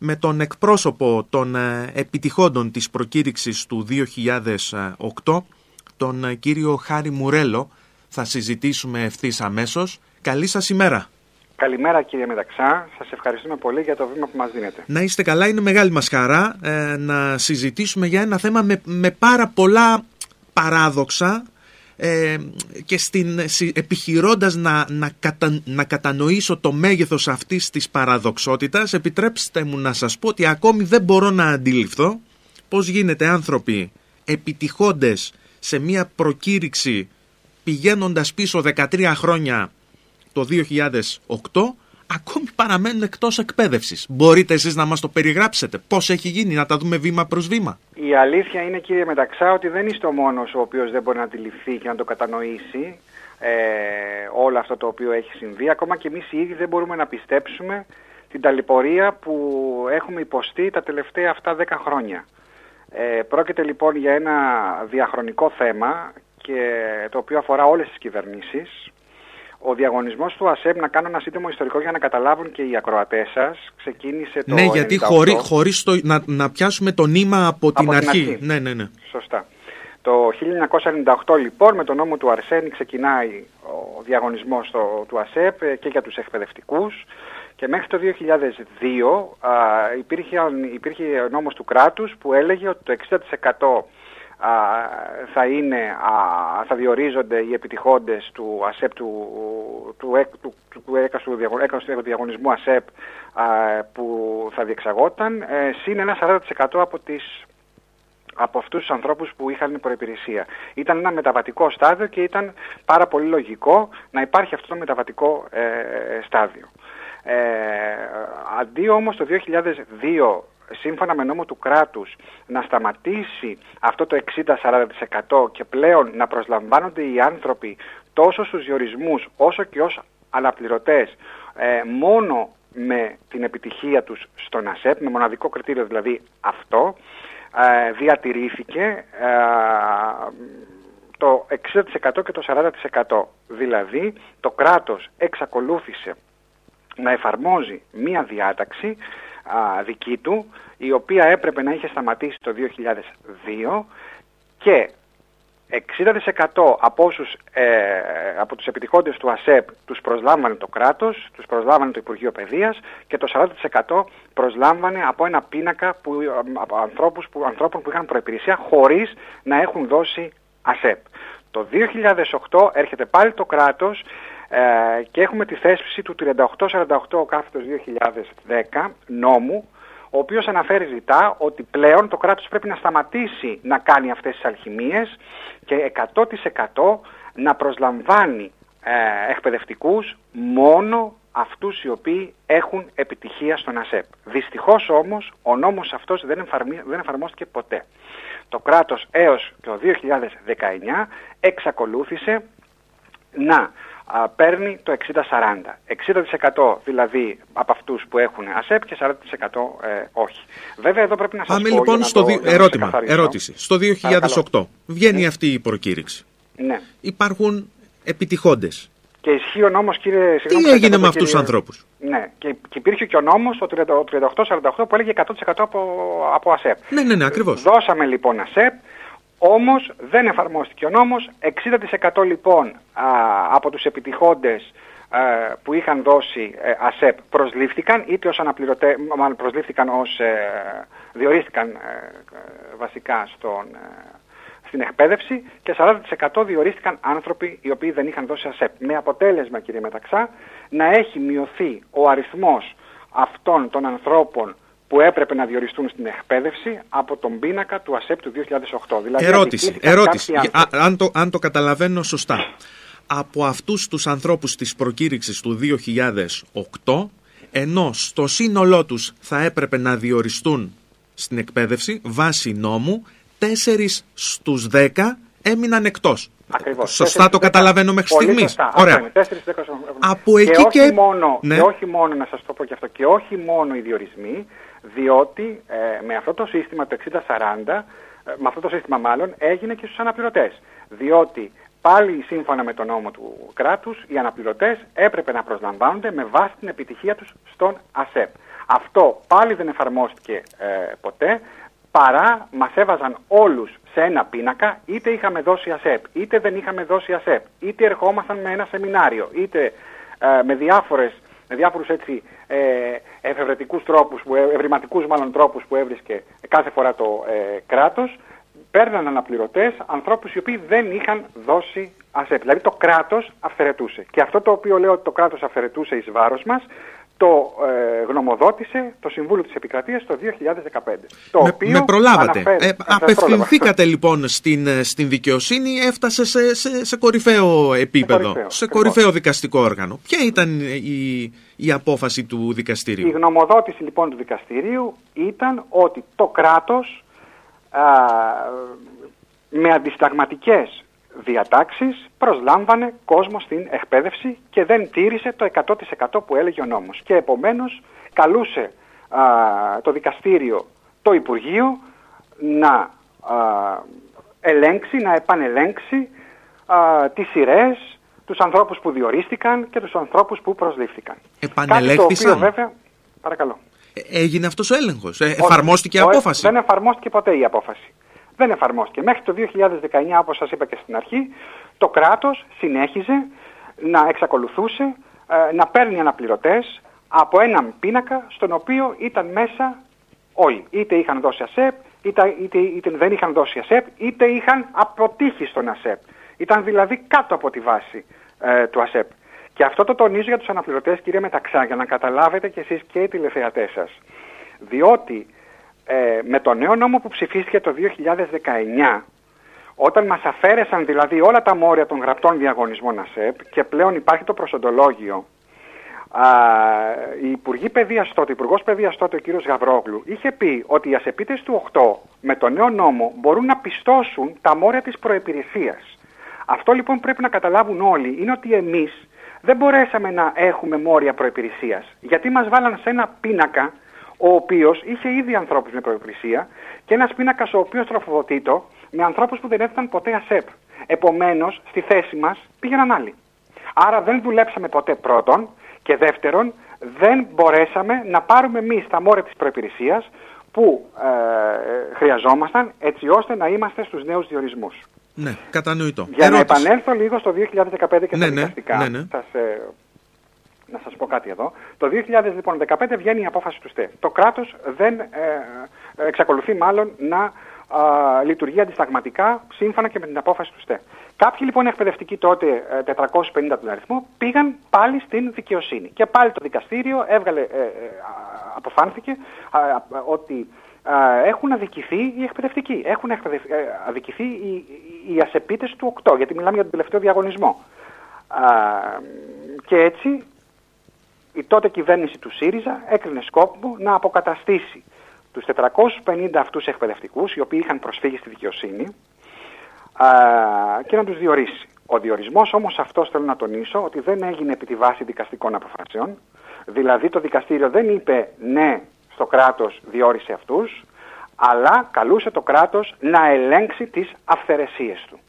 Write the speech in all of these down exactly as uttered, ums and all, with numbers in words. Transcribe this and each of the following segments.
με τον εκπρόσωπο των επιτυχόντων της προκήρυξης του δύο χιλιάδες οκτώ, τον κύριο Χάρη Μουρέλο, θα συζητήσουμε ευθύς αμέσως. Καλή σας ημέρα. Καλημέρα κύριε Μεταξά, σας ευχαριστούμε πολύ για το βήμα που μας δίνετε. Να είστε καλά, είναι μεγάλη μας χαρά ε, να συζητήσουμε για ένα θέμα με, με πάρα πολλά παράδοξα ε, και στην, επιχειρώντας να, να, κατα, να κατανοήσω το μέγεθος αυτής της παραδοξότητας, επιτρέψτε μου να σας πω ότι ακόμη δεν μπορώ να αντιληφθώ πώς γίνεται άνθρωποι επιτυχώντες σε μια προκήρυξη πηγαίνοντας πίσω δεκατρία χρόνια το δύο χιλιάδες οκτώ, ακόμη παραμένουν εκτός εκπαίδευσης. Μπορείτε εσείς να μας το περιγράψετε, πώς έχει γίνει, να τα δούμε βήμα προς βήμα? Η αλήθεια είναι κύριε Μεταξά ότι δεν είστε ο μόνος ο οποίος δεν μπορεί να αντιληφθεί και να το κατανοήσει ε, όλο αυτό το οποίο έχει συμβεί. Ακόμα και εμείς οι ίδιοι δεν μπορούμε να πιστέψουμε την ταλαιπωρία που έχουμε υποστεί τα τελευταία αυτά δέκα χρόνια. Ε, πρόκειται λοιπόν για ένα διαχρονικό θέμα και το οποίο αφορά όλες τις κυβερνήσεις. Ο διαγωνισμός του ΑΣΕΠ, να κάνω ένα σύντομο ιστορικό για να καταλάβουν και οι ακροατές σας, ξεκίνησε το Ναι, γιατί χωρί, χωρίς το, να, να πιάσουμε το νήμα από, από την, την αρχή. αρχή. Ναι, ναι, ναι. Σωστά. Το χίλια εννιακόσια ενενήντα οκτώ λοιπόν με τον νόμο του Αρσένη ξεκινάει ο διαγωνισμός το, του ΑΣΕΠ και για τους εκπαιδευτικούς και μέχρι το δύο χιλιάδες δύο α, υπήρχε, υπήρχε ο νόμος του κράτους που έλεγε ότι το εξήντα τοις εκατό θα, είναι, θα διορίζονται οι επιτυχόντες του ΑΣΕΠ, του, του, του, του, του έκαστου διαγωνισμού ΑΣΕΠ που θα διεξαγόταν, συν ένα σαράντα τοις εκατό από, τις, από αυτούς τους ανθρώπους που είχαν προϋπηρεσία. Ήταν ένα μεταβατικό στάδιο και ήταν πάρα πολύ λογικό να υπάρχει αυτό το μεταβατικό ε, στάδιο. Ε, αντί όμως το δύο χιλιάδες δύο, σύμφωνα με νόμο του κράτους, να σταματήσει αυτό το εξήντα με σαράντα τοις εκατό και πλέον να προσλαμβάνονται οι άνθρωποι τόσο στους διορισμούς όσο και ως αναπληρωτές ε, μόνο με την επιτυχία τους στον ΑΣΕΠ, με μοναδικό κριτήριο δηλαδή αυτό, ε, διατηρήθηκε ε, το εξήντα τοις εκατό και το σαράντα τοις εκατό. Δηλαδή το κράτος εξακολούθησε να εφαρμόζει μία διάταξη α, δική του, η οποία έπρεπε να είχε σταματήσει το δύο χιλιάδες δύο και εξήντα τοις εκατό από, όσους, ε, από τους επιτυχόντες του ΑΣΕΠ τους προσλάμβανε το κράτος, τους προσλάμβανε το Υπουργείο Παιδείας και το σαράντα τοις εκατό προσλάμβανε από ένα πίνακα που, από ανθρώπους που, ανθρώπων που είχαν προϋπηρεσία χωρίς να έχουν δώσει ΑΣΕΠ. Το δύο χιλιάδες οκτώ έρχεται πάλι το κράτος ε, και έχουμε τη θέσπιση του τριάντα οκτώ σαράντα οκτώ κάθετος δύο χιλιάδες δέκα νόμου, ο οποίος αναφέρει ρητά ότι πλέον το κράτος πρέπει να σταματήσει να κάνει αυτές τις αλχημίες και εκατό τοις εκατό να προσλαμβάνει ε, εκπαιδευτικούς μόνο αυτούς οι οποίοι έχουν επιτυχία στον ΑΣΕΠ. Δυστυχώς όμως ο νόμος αυτός δεν, εφαρμί, δεν εφαρμόστηκε ποτέ. Το κράτος έως το δύο χιλιάδες δεκαεννιά εξακολούθησε να α, παίρνει το εξήντα σαράντα. εξήντα τοις εκατό δηλαδή από αυτούς που έχουν ΑΣΕΠ και σαράντα τοις εκατό ε, όχι. Βέβαια εδώ πρέπει να σας Πάμε πω... λοιπόν στο δι... ερώτημα, ερώτηση. Στο δύο χιλιάδες οκτώ Παρακαλώ. βγαίνει ναι. αυτή η προκήρυξη. Ναι. Υπάρχουν επιτυχόντες. Και ισχύει ο νόμος, κύριε... Τι έγινε με αυτούς τους ανθρώπους? Ναι, και, και υπήρχε και ο νόμος, ο τριάντα οκτώ σαράντα οκτώ, που έλεγε εκατό τοις εκατό από, από ΑΣΕΠ. Ναι, ναι, ναι, ακριβώς. Δώσαμε λοιπόν ΑΣΕΠ, όμως δεν εφαρμόστηκε ο νόμος. εξήντα τοις εκατό λοιπόν α, από τους επιτυχόντες α, που είχαν δώσει ε, ΑΣΕΠ προσλήφθηκαν, είτε ως αναπληρωτές, μάλλον προσλήφθηκαν ως, ε, διορίστηκαν ε, βασικά στον... Ε, στην εκπαίδευση και σαράντα τοις εκατό διορίστηκαν άνθρωποι οι οποίοι δεν είχαν δώσει ΑΣΕΠ. Με αποτέλεσμα, κύριε Μεταξά, να έχει μειωθεί ο αριθμός αυτών των ανθρώπων που έπρεπε να διοριστούν στην εκπαίδευση από τον πίνακα του ΑΣΕΠ του δύο χιλιάδες οκτώ. Δηλαδή, ερώτηση, ερώτηση. Α, αν, το, αν το καταλαβαίνω σωστά. Από αυτούς τους ανθρώπους της προκήρυξης του δύο χιλιάδες οκτώ, ενώ στο σύνολό τους θα έπρεπε να διοριστούν στην εκπαίδευση βάσει νόμου, τέσσερις στους δέκα έμειναν εκτός. Ακριβώς. Σωστά το καταλαβαίνω μέχρι στιγμής. Ωραία. τέσσερις, δέκα, Από εκεί και, όχι και... Μόνο, ναι. και όχι μόνο, να σας το πω και αυτό, και όχι μόνο οι διορισμοί, διότι ε, με αυτό το σύστημα το εξήντα σαράντα, ε, με αυτό το σύστημα μάλλον, έγινε και στους αναπληρωτές. Διότι πάλι σύμφωνα με τον νόμο του κράτους, οι αναπληρωτές έπρεπε να προσλαμβάνονται με βάση την επιτυχία τους στον ΑΣΕΠ. Αυτό πάλι δεν εφαρμόστηκε ε, ποτέ, παρά μας έβαζαν όλους σε ένα πίνακα, είτε είχαμε δώσει ΑΣΕΠ, είτε δεν είχαμε δώσει ΑΣΕΠ, είτε ερχόμασταν με ένα σεμινάριο, είτε ε, με, διάφορες, με διάφορους έτσι, ε, εφευρετικούς τρόπους, που, ευρηματικούς μάλλον τρόπους που έβρισκε κάθε φορά το ε, κράτος, παίρναν αναπληρωτές ανθρώπους οι οποίοι δεν είχαν δώσει ΑΣΕΠ. Δηλαδή το κράτος αυθαιρετούσε. Και αυτό το οποίο λέω ότι το κράτος αυθαιρετούσε εις βάρος μας, το ε, γνωμοδότησε το Συμβούλιο της Επικρατείας το δύο χιλιάδες δεκαπέντε. Το με, οποίο με προλάβατε. Αναφέρει, ε, απευθυνθήκατε λοιπόν στην, στην δικαιοσύνη, έφτασε σε, σε, σε κορυφαίο επίπεδο, σε κορυφαίο, σε κορυφαίο δικαστικό όργανο. Ποια ήταν η, η απόφαση του δικαστηρίου? Η γνωμοδότηση λοιπόν του δικαστηρίου ήταν ότι το κράτος α, με αντισταγματικές διατάξεις προσλάμβανε κόσμο στην εκπαίδευση και δεν τήρησε το εκατό τοις εκατό που έλεγε ο νόμος. Και επομένως καλούσε α, το δικαστήριο το Υπουργείο να α, ελέγξει, να επανελέγξει α, τις σειρές, τους ανθρώπους που διορίστηκαν και τους ανθρώπους που προσλήφθηκαν. Επανελέχθησαν. Κάτι το οποίο βέβαια, παρακαλώ. Έγινε αυτός ο έλεγχος, ε, εφαρμόστηκε η απόφαση? Δεν εφαρμόστηκε ποτέ η απόφαση. Δεν εφαρμόστηκε. Μέχρι το δύο χιλιάδες δεκαεννιά, όπως σας είπα και στην αρχή, το κράτος συνέχιζε να εξακολουθούσε ε, να παίρνει αναπληρωτές από έναν πίνακα στον οποίο ήταν μέσα όλοι. Είτε είχαν δώσει ΑΣΕΠ, είτε, είτε, είτε δεν είχαν δώσει ΑΣΕΠ, είτε είχαν αποτύχει στον ΑΣΕΠ. Ήταν δηλαδή κάτω από τη βάση ε, του ΑΣΕΠ. Και αυτό το τονίζω για τους αναπληρωτές, κύριε Μεταξά, για να καταλάβετε κι εσείς και οι τηλεθεατές σας. Διότι Ε, με το νέο νόμο που ψηφίστηκε το δύο χιλιάδες δεκαεννιά, όταν μας αφαίρεσαν δηλαδή όλα τα μόρια των γραπτών διαγωνισμών ΑΣΕΠ και πλέον υπάρχει το προσοντολόγιο, α, η Υπουργή Παιδείας τότε, ο Υπουργός Παιδείας τότε, ο κύριος Γαβρόγλου, είχε πει ότι οι ασεπίτες του οκτώ με το νέο νόμο μπορούν να πιστώσουν τα μόρια της προϋπηρεσίας. Αυτό λοιπόν πρέπει να καταλάβουν όλοι, είναι ότι εμείς δεν μπορέσαμε να έχουμε μόρια προϋπηρεσίας, γιατί μας βάλαν σε ένα πίνακα ο οποίος είχε ήδη ανθρώπους με προϋπηρεσία και ένας πίνακας ο οποίος τροφοδοτείται με ανθρώπους που δεν έφταναν ποτέ ΑΣΕΠ. Επομένως, στη θέση μας πήγαιναν άλλοι. Άρα δεν δουλέψαμε ποτέ πρώτον και δεύτερον, δεν μπορέσαμε να πάρουμε εμείς τα μόρια της προϋπηρεσίας που ε, χρειαζόμασταν έτσι ώστε να είμαστε στους νέους διορισμούς. Ναι, κατανοητό. Για Ερώτηση. να επανέλθω λίγο στο δύο χιλιάδες δεκαπέντε και ναι, τα ναι, δικαστικά, ναι, ναι. σας, ε, να σας πω κάτι εδώ. Το δύο χιλιάδες δεκαπέντε βγαίνει η απόφαση του ΣΤΕ. Το κράτος δεν ε, ε, εξακολουθεί μάλλον να ε, λειτουργεί αντισταγματικά σύμφωνα και με την απόφαση του ΣΤΕ. Κάποιοι λοιπόν εκπαιδευτικοί τότε, ε, τετρακόσιοι πενήντα τον αριθμό, πήγαν πάλι στην δικαιοσύνη. Και πάλι το δικαστήριο έβγαλε, ε, ε, αποφάνθηκε ε, ε, ότι ε, έχουν αδικηθεί οι εκπαιδευτικοί. Έχουν εκπαιδευ... ε, αδικηθεί οι, οι ασεπίτες του οκτώ, γιατί μιλάμε για τον τελευταίο διαγωνισμό. Ε, και έτσι η τότε κυβέρνηση του ΣΥΡΙΖΑ έκρινε σκόπιμο να αποκαταστήσει τους τετρακόσιους πενήντα αυτούς εκπαιδευτικούς, οι οποίοι είχαν προσφύγει στη δικαιοσύνη, α, και να τους διορίσει. Ο διορισμός όμως αυτός, θέλω να τονίσω, ότι δεν έγινε επί τη βάση δικαστικών αποφάσεων. Δηλαδή το δικαστήριο δεν είπε ναι στο κράτος διόρισε αυτούς, αλλά καλούσε το κράτος να ελέγξει τις αυθαιρεσίες του.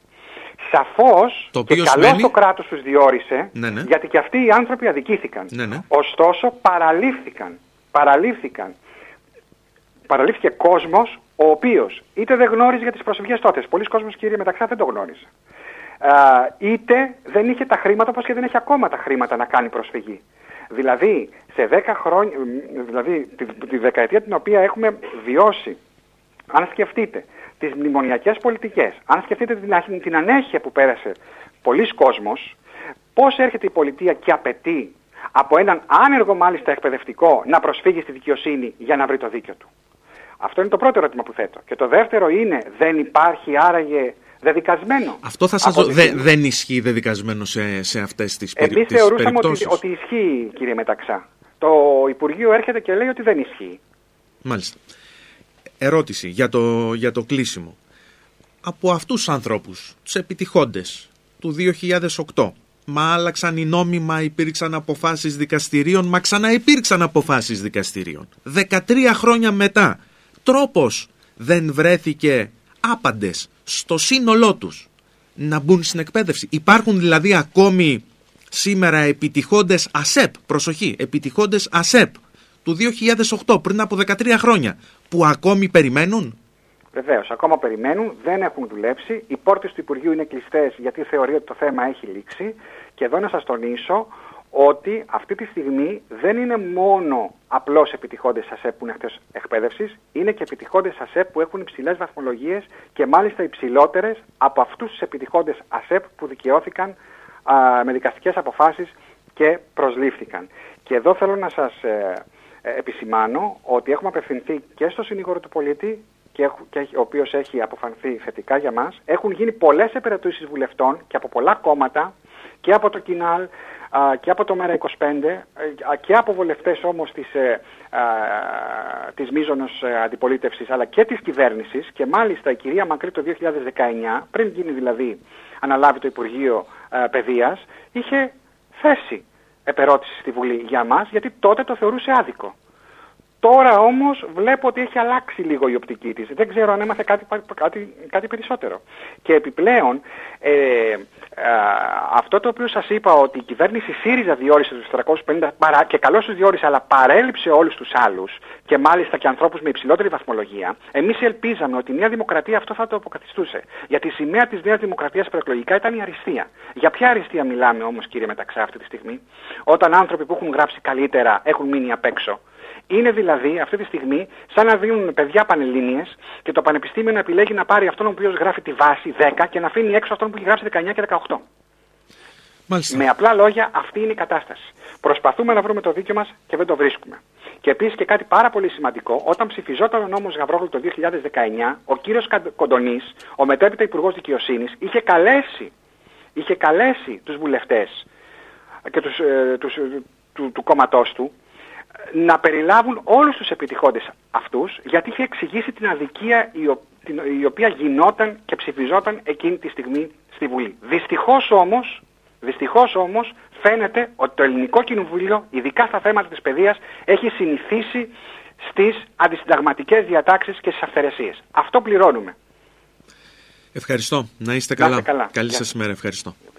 Σαφώς και καλώς σημαίνει... το κράτος τους διόρισε, ναι, ναι. γιατί και αυτοί οι άνθρωποι αδικήθηκαν. Ναι, ναι. Ωστόσο παραλήφθηκαν. Παραλήφθηκαν. Παραλήφθηκε κόσμος ο οποίος είτε δεν γνώριζε για τις προσφυγές τότε. Πολλοί κόσμος, κύριε Μεταξά, δεν το γνώριζε. Α, είτε δεν είχε τα χρήματα, όπως και δεν έχει ακόμα τα χρήματα να κάνει προσφυγή. Δηλαδή, σε δέκα χρόνια, δηλαδή τη, τη δεκαετία την οποία έχουμε βιώσει, αν σκεφτείτε τις μνημονιακές πολιτικές, αν σκεφτείτε την, την ανέχεια που πέρασε πολλής κόσμος, πώς έρχεται η πολιτεία και απαιτεί από έναν άνεργο μάλιστα εκπαιδευτικό να προσφύγει στη δικαιοσύνη για να βρει το δίκιο του. Αυτό είναι το πρώτο ερώτημα που θέτω. Και το δεύτερο είναι, δεν υπάρχει άραγε δεδικασμένο? Αυτό θα σας δω. Δε, δεν ισχύει δεδικασμένο σε, σε αυτές τις περιπτώσεις. Εμείς θεωρούσαμε ότι, ότι ισχύει, κύριε Μεταξά. Το Υπουργείο έρχεται και λέει ότι δεν ισχύει. Μάλιστα. Ερώτηση για το, για το κλείσιμο. Από αυτούς τους ανθρώπους, τους επιτυχόντες του δύο χιλιάδες οκτώ, μα άλλαξαν οι νόμοι, μα υπήρξαν αποφάσεις δικαστηρίων, μα ξαναυπήρξαν αποφάσεις δικαστηρίων. δεκατρία χρόνια μετά, τρόπος δεν βρέθηκε άπαντες στο σύνολό τους να μπουν στην εκπαίδευση? Υπάρχουν δηλαδή ακόμη σήμερα επιτυχόντες ΑΣΕΠ, προσοχή, επιτυχόντες ΑΣΕΠ του δύο χιλιάδες οκτώ, πριν από δεκατρία χρόνια, που ακόμη περιμένουν. Βεβαίως, ακόμα περιμένουν, δεν έχουν δουλέψει. Οι πόρτες του Υπουργείου είναι κλειστές γιατί θεωρεί ότι το θέμα έχει λήξει. Και εδώ να σας τονίσω ότι αυτή τη στιγμή δεν είναι μόνο απλώς επιτυχόντες ΑΣΕΠ που είναι εκτός εκπαίδευσης, είναι και επιτυχόντες ΑΣΕΠ που έχουν υψηλές βαθμολογίες και μάλιστα υψηλότερες από αυτούς τους επιτυχόντες ΑΣΕΠ που δικαιώθηκαν α, με δικαστικές αποφάσεις και προσλήφθηκαν. Και εδώ θέλω να σας ε, ε, επισημάνω ότι έχουμε απευθυνθεί και στο συνήγορο του πολίτη, και, και, ο οποίος έχει αποφανθεί θετικά για μας. Έχουν γίνει πολλές επερωτήσεις βουλευτών και από πολλά κόμματα, και από το Κινάλ και από το Μέρα είκοσι πέντε και από βουλευτές όμως της, ε, α, της μείζωνος αντιπολίτευσης αλλά και της κυβέρνησης, και μάλιστα η κυρία Μακρύ το δύο χιλιάδες δεκαεννιά, πριν γίνει δηλαδή αναλάβει το Υπουργείο ε, Παιδείας, είχε θέσει επερώτηση στη Βουλή για μας, γιατί τότε το θεωρούσε άδικο. Τώρα όμως βλέπω ότι έχει αλλάξει λίγο η οπτική της. Δεν ξέρω αν έμαθε κάτι, κάτι, κάτι περισσότερο. Και επιπλέον, ε, ε, αυτό το οποίο σας είπα, ότι η κυβέρνηση ΣΥΡΙΖΑ διόρισε τους τριακόσιους πενήντα παρά, και καλώς τους διόρισε, αλλά παρέλειψε όλους τους άλλους, και μάλιστα και ανθρώπους με υψηλότερη βαθμολογία, εμείς ελπίζαμε ότι η Νέα Δημοκρατία αυτό θα το αποκαθιστούσε. Γιατί η σημαία της Νέας Δημοκρατίας προεκλογικά ήταν η αριστεία. Για ποια αριστεία μιλάμε όμως, κύριε Μεταξά, αυτή τη στιγμή, όταν άνθρωποι που έχουν γράψει καλύτερα έχουν μείνει απ' έξω? Είναι δηλαδή αυτή τη στιγμή σαν να δίνουν παιδιά πανελλήνιες και το πανεπιστήμιο να επιλέγει να πάρει αυτόν ο οποίος γράφει τη βάση δέκα και να αφήνει έξω αυτόν που έχει γράψει δεκαεννιά και δεκαοκτώ. Μάλιστα. Με απλά λόγια, αυτή είναι η κατάσταση. Προσπαθούμε να βρούμε το δίκιο μας και δεν το βρίσκουμε. Και επίσης και κάτι πάρα πολύ σημαντικό, όταν ψηφιζόταν ο νόμος Γαβρόγλου το δύο χιλιάδες δεκαεννιά, ο κύριος Κοντονής, ο μετέπειτα Υπουργός Δικαιοσύνης, είχε καλέσει, είχε καλέσει τους βουλευτές και τους, ε, τους, του, του κόμματός του να περιλάβουν όλους τους επιτυχόντες αυτούς, γιατί είχε εξηγήσει την αδικία η, ο, την, η οποία γινόταν και ψηφιζόταν εκείνη τη στιγμή στη Βουλή. Δυστυχώς όμως, δυστυχώς όμως φαίνεται ότι το ελληνικό κοινοβούλιο, ειδικά στα θέματα της παιδείας, έχει συνηθίσει στις αντισυνταγματικές διατάξεις και στις αυθαιρεσίες. Αυτό πληρώνουμε. Ευχαριστώ. Να είστε καλά. Να είστε καλά. Καλή σας ημέρα. Ευχαριστώ.